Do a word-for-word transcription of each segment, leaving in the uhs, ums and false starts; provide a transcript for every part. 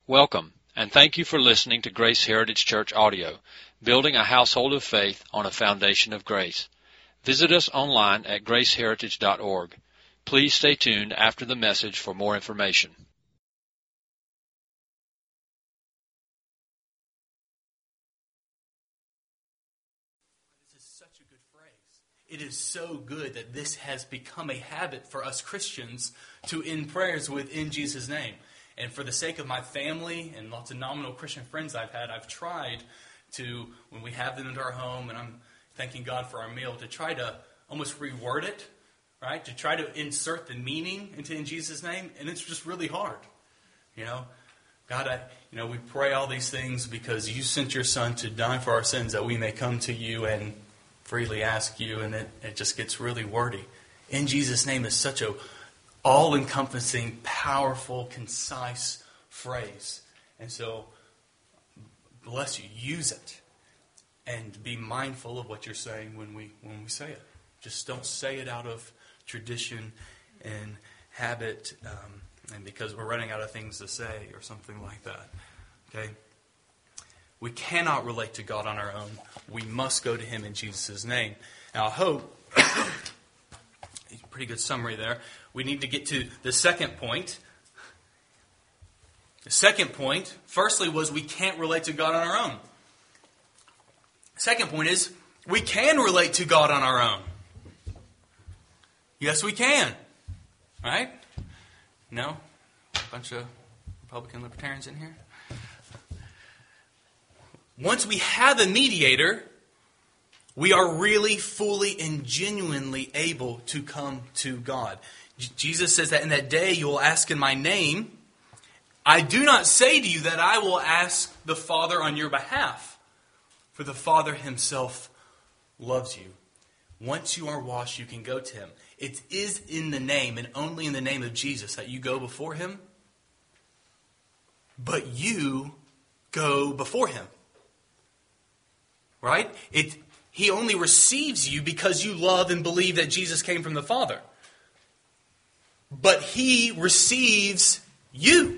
Welcome, and thank you for listening to Grace Heritage Church Audio, building a household of faith on a foundation of grace. Visit us online at grace heritage dot org. Please stay tuned after the message for more information. This is such a good phrase. It is so good that this has become a habit for us Christians to end prayers with "in Jesus' name." And for the sake of my family and lots of nominal Christian friends I've had, I've tried to, when we have them into our home and I'm thanking God for our meal, to try to almost reword it, right? To try to insert the meaning into "in Jesus' name," and it's just really hard. You know, God, I, you know, we pray all these things because you sent your Son to die for our sins that we may come to you and freely ask you, and it, it just gets really wordy. "In Jesus' name" is such a all-encompassing, powerful, concise phrase. And so, bless you, use it. And be mindful of what you're saying when we when we say it. Just don't say it out of tradition and habit, um, and because we're running out of things to say or something like that. Okay? We cannot relate to God on our own. We must go to Him in Jesus' name. Now, I hope, pretty good summary there. We need to get to the second point. The second point, firstly, was we can't relate to God on our own. Second point is we can relate to God on our own. Yes, we can. Right? No? A bunch of Republican libertarians in here? Once we have a mediator, we are really, fully, and genuinely able to come to God. J- Jesus says that in that day you will ask in my name. I do not say to you that I will ask the Father on your behalf, for the Father Himself loves you. Once you are washed, you can go to Him. It is in the name, and only in the name of Jesus, that you go before Him. But you go before Him. Right? It, he only receives you because you love and believe that Jesus came from the Father. But He receives you.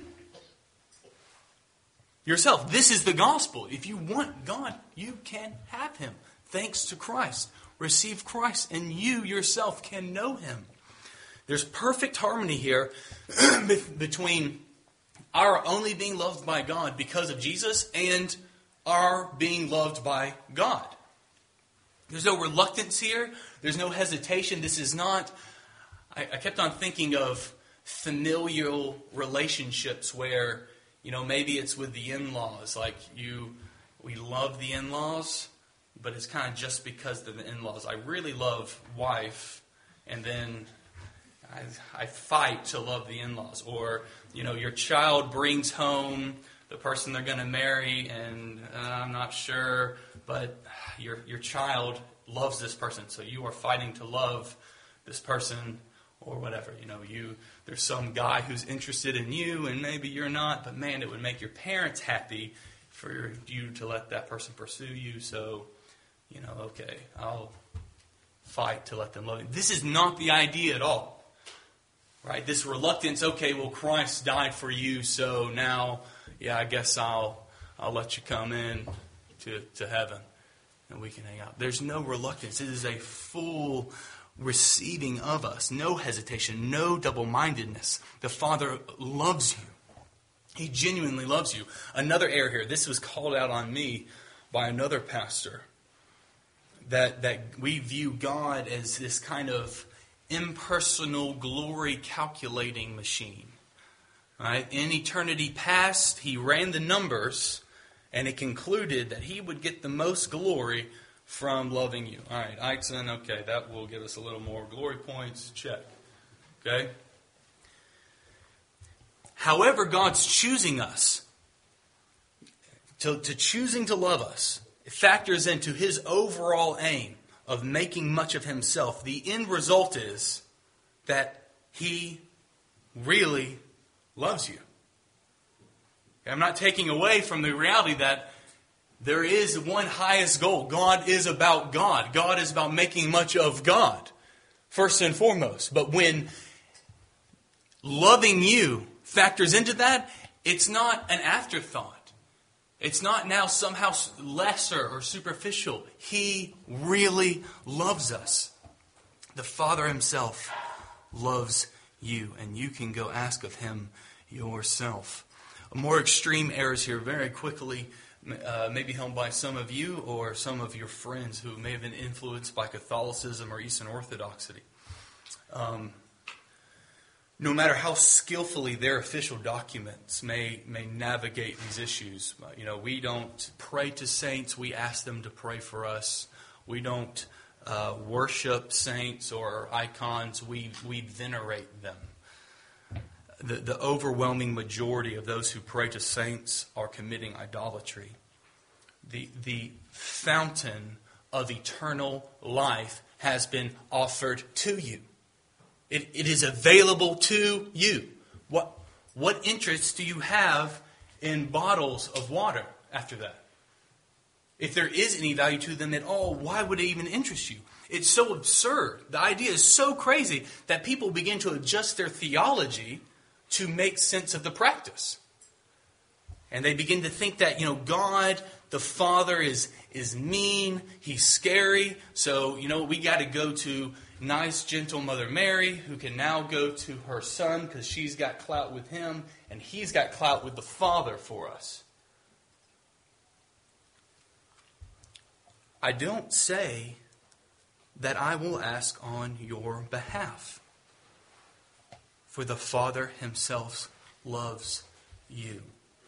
Yourself. This is the gospel. If you want God, you can have Him. Thanks to Christ. Receive Christ and you yourself can know Him. There's perfect harmony here between our only being loved by God because of Jesus and our being loved by God. There's no reluctance here. There's no hesitation. This is not... I, I kept on thinking of familial relationships where, you know, maybe it's with the in-laws. Like, you, we love the in-laws, but it's kind of just because of the in-laws. I really love wife, and then I, I fight to love the in-laws. Or, you know, your child brings home the person they're going to marry, and uh, I'm not sure, but your your child loves this person, so you are fighting to love this person, or whatever. You know, you there's some guy who's interested in you, and maybe you're not, but man, it would make your parents happy for you to let that person pursue you. So, you know, okay, I'll fight to let them love you. This is not the idea at all, right? This reluctance. Okay, well, Christ died for you, so now, yeah, I guess I'll I'll let you come in to to heaven, and we can hang out. There's no reluctance. It is a full receiving of us. No hesitation, no double-mindedness. The Father loves you. He genuinely loves you. Another error here. This was called out on me by another pastor. That, that we view God as this kind of impersonal glory calculating machine. Right? In eternity past, He ran the numbers, and it concluded that He would get the most glory from loving you. All right, Eichson, okay, that will give us a little more glory points. Check. Okay? However, God's choosing us, to, to choosing to love us, it factors into His overall aim of making much of Himself. The end result is that He really loves you. I'm not taking away from the reality that there is one highest goal. God is about God. God is about making much of God, first and foremost. But when loving you factors into that, It's not an afterthought. It's not now somehow lesser or superficial. He really loves us. The Father himself loves you, and you can go ask of him yourself. More extreme errors here very quickly uh, may be held by some of you or some of your friends who may have been influenced by Catholicism or Eastern Orthodoxy. Um, no matter how skillfully their official documents may may navigate these issues, you know, we don't pray to saints. We ask them to pray for us. We don't uh, worship saints or icons. We we venerate them. The, the overwhelming majority of those who pray to saints are committing idolatry. The, the fountain of eternal life has been offered to you. It, it is available to you. What, what interest do you have in bottles of water after that? If there is any value to them at all, why would it even interest you? It's so absurd. The idea is so crazy that people begin to adjust their theology to make sense of the practice. And they begin to think that, you know, God, the Father, is, is mean, he's scary, so, you know, we got to go to nice, gentle Mother Mary, who can now go to her Son because she's got clout with him, and he's got clout with the Father for us. I don't say that I will ask on your behalf. For the Father himself loves you.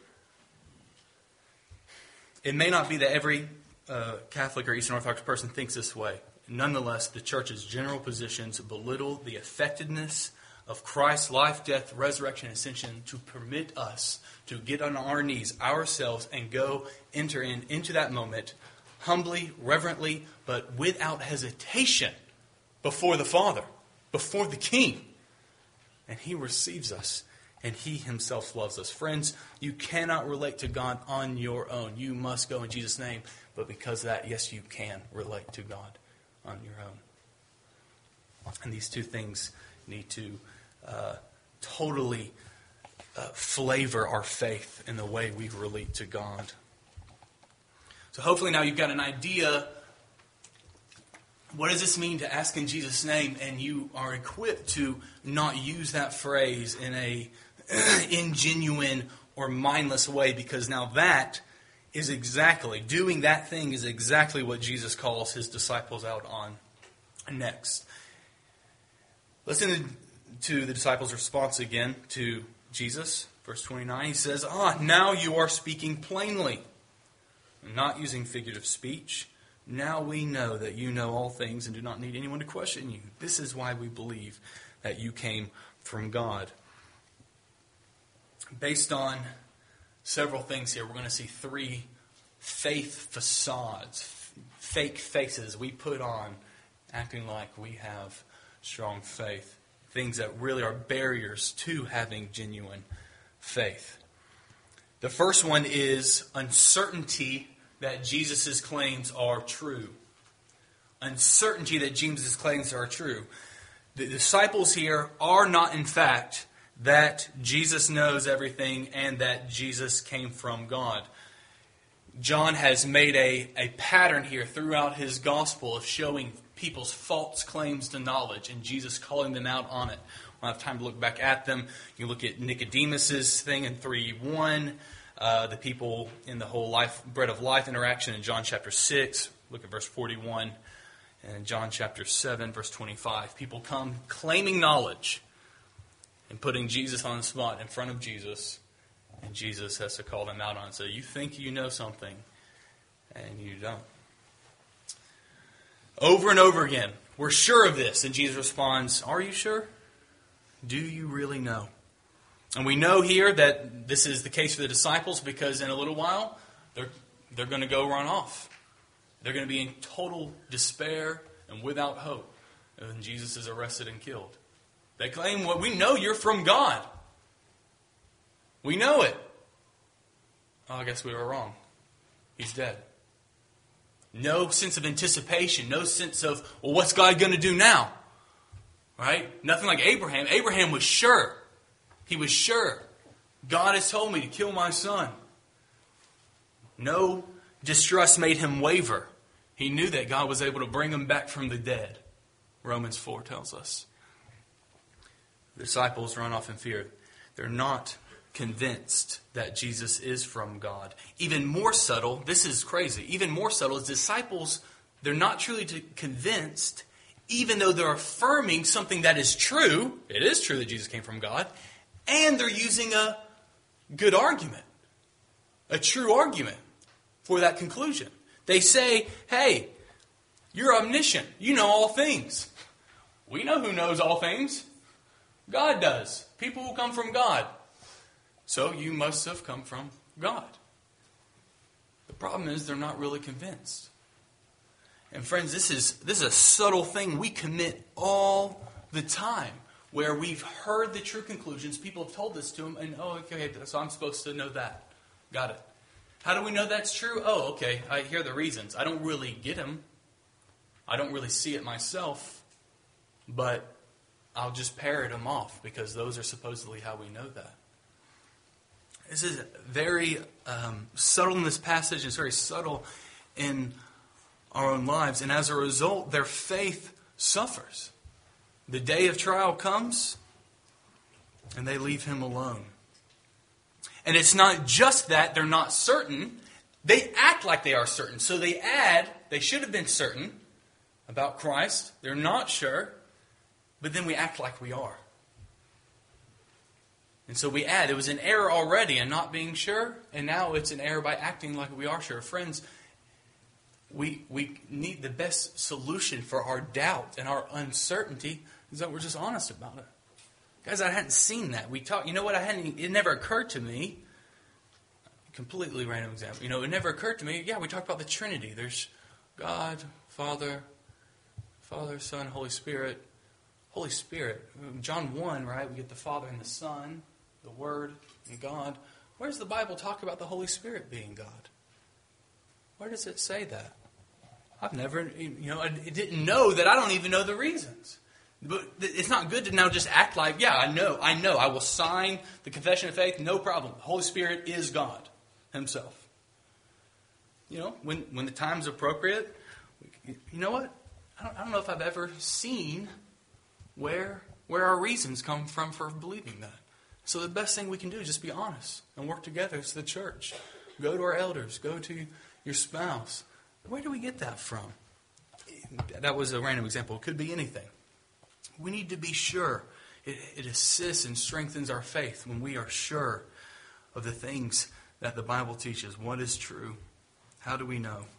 It may not be that every uh, Catholic or Eastern Orthodox person thinks this way. Nonetheless, the Church's general positions belittle the effectiveness of Christ's life, death, resurrection, and ascension to permit us to get on our knees ourselves and go enter in into that moment humbly, reverently, but without hesitation before the Father, before the King. And he receives us, and he himself loves us. Friends, you cannot relate to God on your own. You must go in Jesus' name. But because of that, yes, you can relate to God on your own. And these two things need to uh, totally uh, flavor our faith in the way we relate to God. So hopefully now you've got an idea. What does this mean to ask in Jesus' name? And you are equipped to not use that phrase in a ingenuine or mindless way, because now that is exactly, doing that thing is exactly what Jesus calls his disciples out on next. Listen to the disciples' response again to Jesus. Verse twenty-nine, he says, Ah, now you are speaking plainly, not using figurative speech. Now we know that you know all things and do not need anyone to question you. This is why we believe that you came from God. Based on several things here, we're going to see three faith facades, fake faces we put on, acting like we have strong faith. Things that really are barriers to having genuine faith. The first one is uncertainty that Jesus' claims are true. Uncertainty that Jesus' claims are true. The disciples here are not, in fact, that Jesus knows everything and that Jesus came from God. John has made a, a pattern here throughout his gospel of showing people's false claims to knowledge and Jesus calling them out on it. We don't have time to look back at them. You look at Nicodemus' thing in three one. Uh, the people in the whole life, bread of life interaction in John chapter six. Look at verse forty-one. And in John chapter seven, verse twenty-five. People come claiming knowledge and putting Jesus on the spot in front of Jesus. And Jesus has to call them out on it. So you think you know something, and you don't. Over and over again, we're sure of this. And Jesus responds, are you sure? Do you really know? And we know here that this is the case for the disciples because in a little while, they're, they're going to go run off. They're going to be in total despair and without hope. And Jesus is arrested and killed. They claim, well, we know you're from God. We know it. Oh, I guess we were wrong. He's dead. No sense of anticipation. No sense of, well, what's God going to do now? Right? Nothing like Abraham. Abraham was sure. He was sure. God has told me to kill my son. No distrust made him waver. He knew that God was able to bring him back from the dead. Romans four tells us. The disciples run off in fear. They're not convinced that Jesus is from God. Even more subtle, this is crazy, even more subtle is disciples, they're not truly convinced, even though they're affirming something that is true. It is true that Jesus came from God. And they're using a good argument. A true argument for that conclusion. They say, hey, you're omniscient. You know all things. We know who knows all things. God does. People who come from God. So you must have come from God. The problem is they're not really convinced. And friends, this is this is a subtle thing we commit all the time, where we've heard the true conclusions, people have told this to them, and oh, okay, so I'm supposed to know that. Got it. How do we know that's true? Oh, okay, I hear the reasons. I don't really get them. I don't really see it myself, but I'll just parrot them off because those are supposedly how we know that. This is very um, subtle in this passage. It's very subtle in our own lives. And as a result, their faith suffers. The day of trial comes, and they leave him alone. And it's not just that they're not certain. They act like they are certain. So they add, they should have been certain about Christ. They're not sure. But then we act like we are. And so we add, it was an error already in not being sure, and now it's an error by acting like we are sure. Friends, we we need the best solution for our doubt and our uncertainty is that we're just honest about it. Guys, I hadn't seen that. We talk, you know what? I hadn't. It never occurred to me. Completely random example. You know, it never occurred to me. Yeah, we talked about the Trinity. There's God, Father, Father, Son, Holy Spirit. Holy Spirit. John one, right? We get the Father and the Son, the Word and God. Where does the Bible talk about the Holy Spirit being God? Where does it say that? I've never, you know, I didn't know that. I don't even know the reasons. But it's not good to now just act like, yeah, I know, I know. I will sign the confession of faith, no problem. The Holy Spirit is God himself. You know, when, when the time's appropriate, you know what? I don't, I don't know if I've ever seen where, where our reasons come from for believing that. So the best thing we can do is just be honest and work together as the church. Go to our elders. Go to your spouse. Where do we get that from? That was a random example. It could be anything. We need to be sure. It, it assists and strengthens our faith when we are sure of the things that the Bible teaches. What is true? How do we know?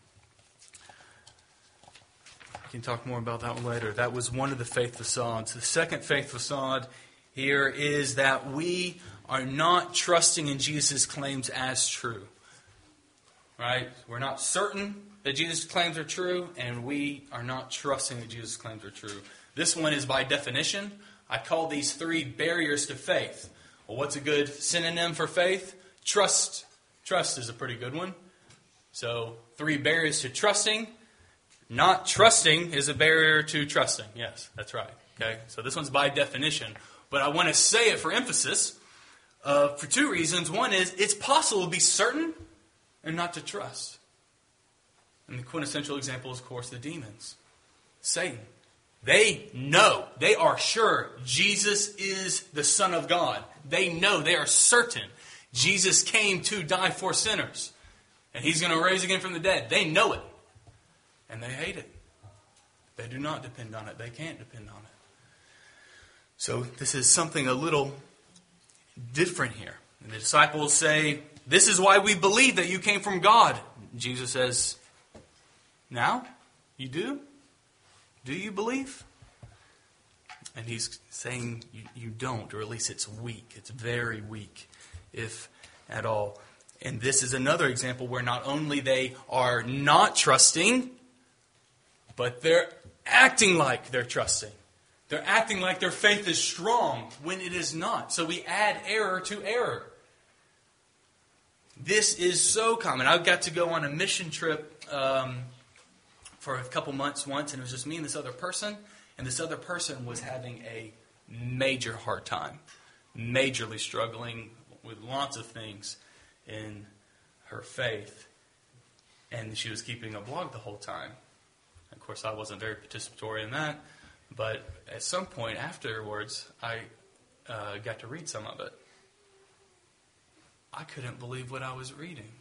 We can talk more about that one later. That was one of the faith facades. The second faith facade here is that we are not trusting in Jesus' claims as true. Right? We're not certain that Jesus' claims are true, and we are not trusting that Jesus' claims are true. This one is by definition. I call these three barriers to faith. Well, what's a good synonym for faith? Trust. Trust is a pretty good one. So, three barriers to trusting. Not trusting is a barrier to trusting. Yes, that's right. Okay, so this one's by definition. But I want to say it for emphasis uh, for two reasons. One is it's possible to be certain and not to trust. And the quintessential example is, of course, the demons. Satan. They know, they are sure Jesus is the Son of God. They know, they are certain Jesus came to die for sinners. And He's going to rise again from the dead. They know it. And they hate it. They do not depend on it. They can't depend on it. So this is something a little different here. And the disciples say, this is why we believe that you came from God. Jesus says, now? You do? Do you believe? And He's saying you, you don't, or at least it's weak. It's very weak, if at all. And this is another example where not only they are not trusting, but they're acting like they're trusting. They're acting like their faith is strong when it is not. So we add error to error. This is so common. I got to go on a mission trip um, for a couple months once, and it was just me and this other person. And this other person was having a major hard time, majorly struggling with lots of things in her faith. And she was keeping a blog the whole time. Of course, I wasn't very participatory in that. But at some point afterwards, I uh, got to read some of it. I couldn't believe what I was reading.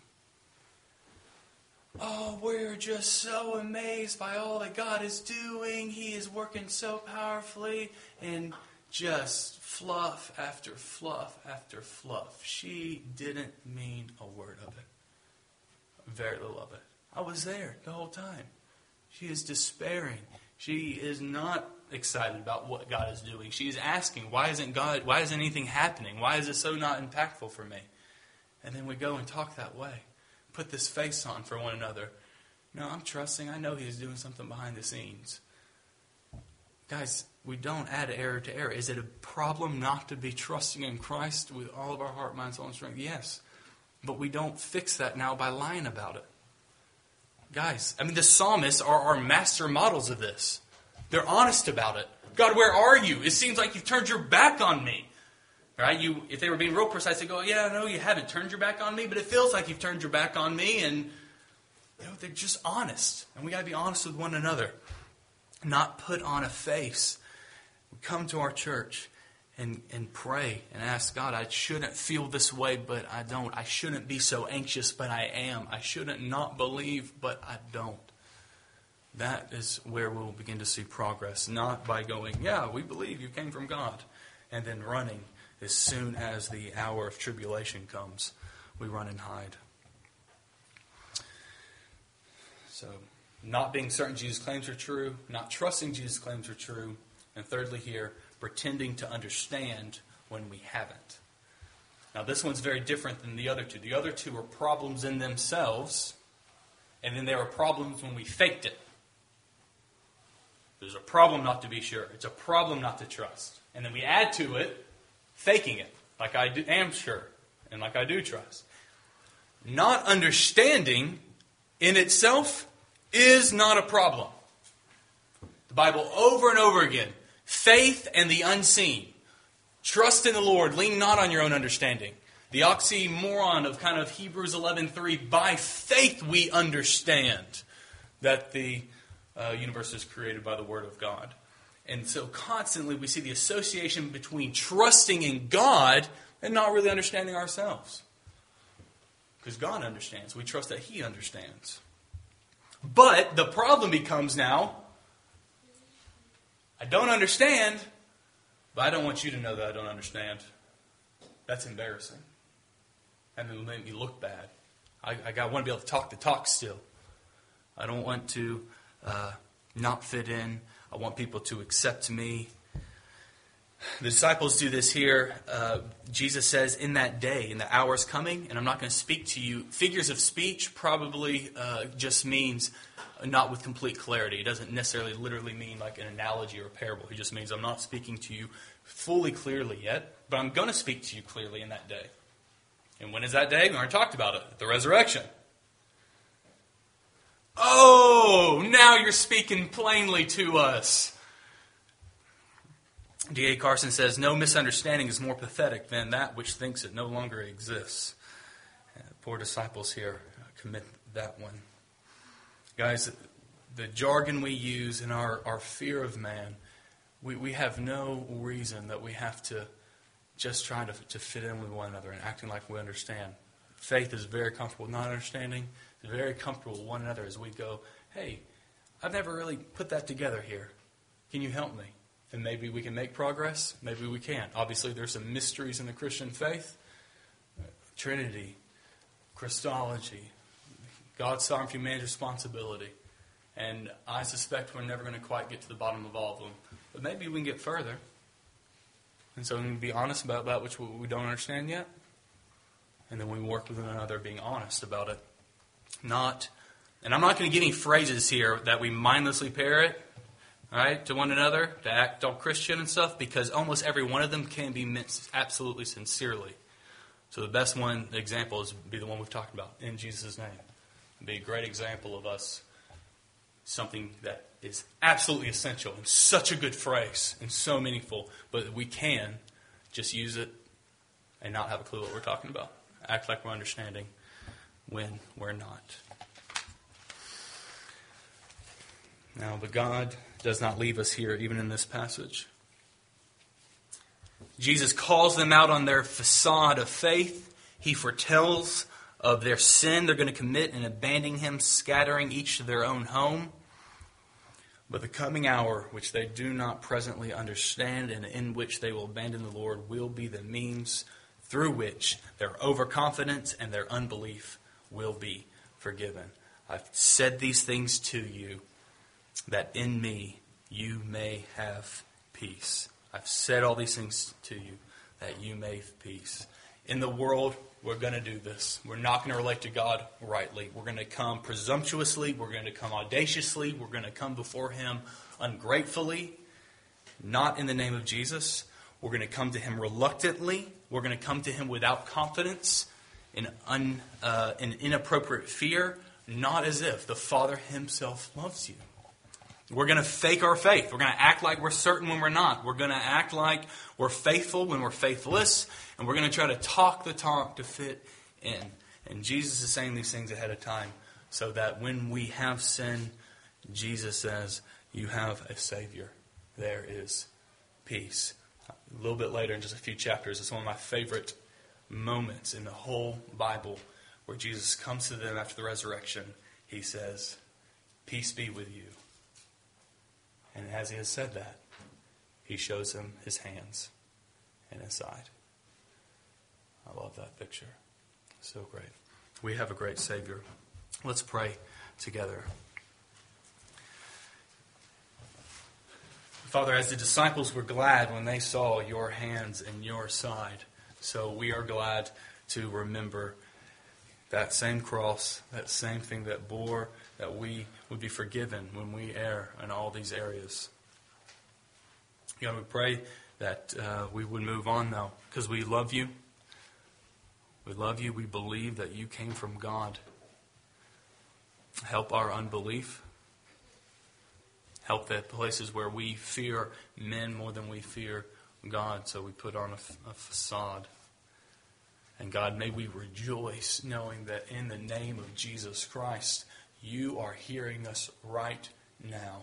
Oh, we're just so amazed by all that God is doing. He is working so powerfully. And just fluff after fluff after fluff. She didn't mean a word of it. Very little of it. I was there the whole time. She is despairing. She is not excited about what God is doing. She is asking, why isn't God, why isn't anything happening? Why is it so not impactful for me? And then we go and talk that way. Put this face on for one another. No, I'm trusting. I know He is doing something behind the scenes. Guys, we don't add error to error. Is it a problem not to be trusting in Christ with all of our heart, mind, soul, and strength? Yes. But we don't fix that now by lying about it. Guys, I mean, the psalmists are our master models of this. They're honest about it. God, where are you? It seems like you've turned your back on me. Right? You, if they were being real precise, they go, yeah, no, you haven't turned your back on me, but it feels like you've turned your back on me. And you know, they're just honest. And we got to be honest with one another. Not put on a face. We come to our church and, and pray and ask God, I shouldn't feel this way, but I don't. I shouldn't be so anxious, but I am. I shouldn't not believe, but I don't. That is where we'll begin to see progress. Not by going, yeah, we believe you came from God, and then running. As soon as the hour of tribulation comes, we run and hide. So, not being certain Jesus' claims are true, not trusting Jesus' claims are true, and thirdly here, pretending to understand when we haven't. Now, this one's very different than the other two. The other two are problems in themselves, and then there are problems when we faked it. There's a problem not to be sure. It's a problem not to trust. And then we add to it faking it, like I do, am sure, and like I do trust. Not understanding in itself is not a problem. The Bible over and over again, faith and the unseen. Trust in the Lord, lean not on your own understanding. The oxymoron of kind of Hebrews eleven three, by faith we understand that the uh, universe is created by the Word of God. And so constantly we see the association between trusting in God and not really understanding ourselves. Because God understands. We trust that He understands. But the problem becomes now, I don't understand, but I don't want you to know that I don't understand. That's embarrassing. And it'll make me look bad. I, I want to be able to talk the talk still. I don't want to uh, not fit in. I want people to accept me. The disciples do this here. Uh, Jesus says, in that day, in the hours coming, and I'm not going to speak to you. Figures of speech probably uh, just means not with complete clarity. It doesn't necessarily literally mean like an analogy or a parable. It just means I'm not speaking to you fully clearly yet, but I'm going to speak to you clearly in that day. And when is that day? We already talked about it. The resurrection. Oh, now you're speaking plainly to us. D A Carson says, no misunderstanding is more pathetic than that which thinks it no longer exists. Uh, poor disciples here commit that one. Guys, the jargon we use in our, our fear of man, we, we have no reason that we have to just try to, to fit in with one another and acting like we understand. Faith is very comfortable with not understanding. It's very comfortable with one another as we go, hey, I've never really put that together here. Can you help me? And maybe we can make progress. Maybe we can't. Obviously, there's some mysteries in the Christian faith. Trinity, Christology, God's sovereignty, man's responsibility. And I suspect we're never going to quite get to the bottom of all of them. But maybe we can get further. And so we can be honest about that which we don't understand yet. And then we work with one another being honest about it. Not, and I'm not going to get any phrases here that we mindlessly parrot, right, to one another, to act all Christian and stuff, because almost every one of them can be meant absolutely sincerely. So the best one, the example, is be the one we've talked about, in Jesus' name. It'd be a great example of us, something that is absolutely essential, and such a good phrase, and so meaningful, but we can just use it and not have a clue what we're talking about. Act like we're understanding when we're not. Now, but God does not leave us here, even in this passage. Jesus calls them out on their facade of faith. He foretells of their sin they're going to commit in abandoning Him, scattering each to their own home. But the coming hour, which they do not presently understand and in which they will abandon the Lord, will be the means through which their overconfidence and their unbelief will be forgiven. I've said these things to you, that in me you may have peace. I've said all these things to you, that you may have peace. In the world, we're going to do this. We're not going to relate to God rightly. We're going to come presumptuously. We're going to come audaciously. We're going to come before Him ungratefully, not in the name of Jesus. We're going to come to Him reluctantly. We're going to come to Him without confidence, in, un, uh, in inappropriate fear, not as if the Father Himself loves you. We're going to fake our faith. We're going to act like we're certain when we're not. We're going to act like we're faithful when we're faithless. And we're going to try to talk the talk to fit in. And Jesus is saying these things ahead of time so that when we have sin, Jesus says, you have a Savior. There is peace. A little bit later, in just a few chapters, it's one of my favorite moments in the whole Bible where Jesus comes to them after the resurrection. He says, peace be with you. And as He has said that, He shows them His hands and His side. I love that picture. So great. We have a great Savior. Let's pray together. Father, as the disciples were glad when they saw your hands and your side, so we are glad to remember that same cross, that same thing that bore, that we would be forgiven when we err in all these areas. God, we pray that uh, we would move on now because we love you. We love you. We believe that you came from God. Help our unbelief. Help the places where we fear men more than we fear God, so we put on a, a facade. And God, may we rejoice knowing that in the name of Jesus Christ, you are hearing us right now.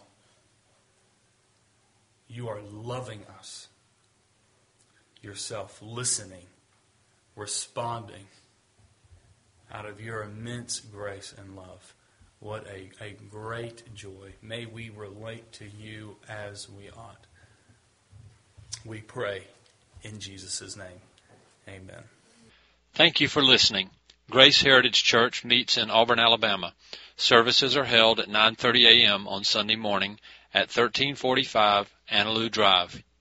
You are loving us yourself, listening, responding out of your immense grace and love. What a, a great joy. May we relate to you as we ought. We pray in Jesus' name. Amen. Thank you for listening. Grace Heritage Church meets in Auburn, Alabama. Services are held at nine thirty a.m. on Sunday morning at thirteen forty-five Annaloo Drive.